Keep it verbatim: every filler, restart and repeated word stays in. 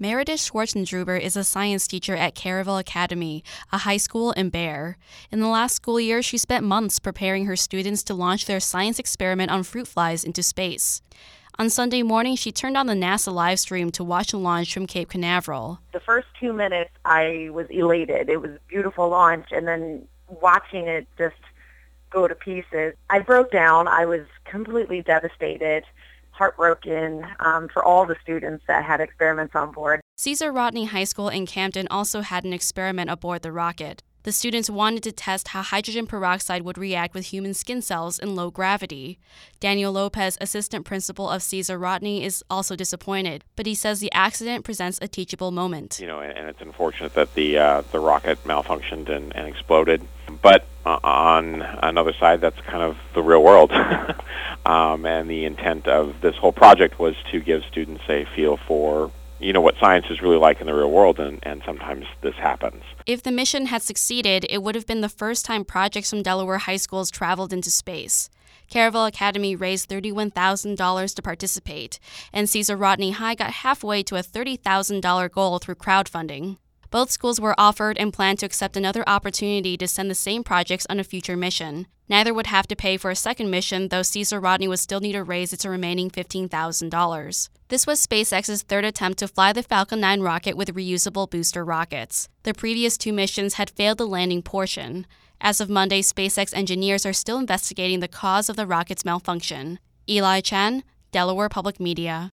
Meredith Schwartzendruber is a science teacher at Caravel Academy, a high school in Bear. In the last school year, she spent months preparing her students to launch their science experiment on fruit flies into space. On Sunday morning, she turned on the NASA live stream to watch the launch from Cape Canaveral. The first two minutes, I was elated. It was a beautiful launch, and then watching it just go to pieces, I broke down. I was completely devastated, heartbroken um, for all the students that had experiments on board. Caesar Rodney High School in Camden also had an experiment aboard the rocket. The students wanted to test how hydrogen peroxide would react with human skin cells in low gravity. Daniel Lopez, assistant principal of Caesar Rodney, is also disappointed, but he says the accident presents a teachable moment. You know, and it's unfortunate that the uh, the rocket malfunctioned and, and exploded. But uh, on another side, that's kind of the real world. um, and the intent of this whole project was to give students a feel for, you know, what science is really like in the real world, and, and sometimes this happens. If the mission had succeeded, it would have been the first time projects from Delaware high schools traveled into space. Caravel Academy raised thirty-one thousand dollars to participate, and Caesar Rodney High got halfway to a thirty thousand dollars goal through crowdfunding. Both schools were offered and planned to accept another opportunity to send the same projects on a future mission. Neither would have to pay for a second mission, though Caesar Rodney would still need to raise its remaining fifteen thousand dollars. This was SpaceX's third attempt to fly the Falcon nine rocket with reusable booster rockets. The previous two missions had failed the landing portion. As of Monday, SpaceX engineers are still investigating the cause of the rocket's malfunction. Eli Chen, Delaware Public Media.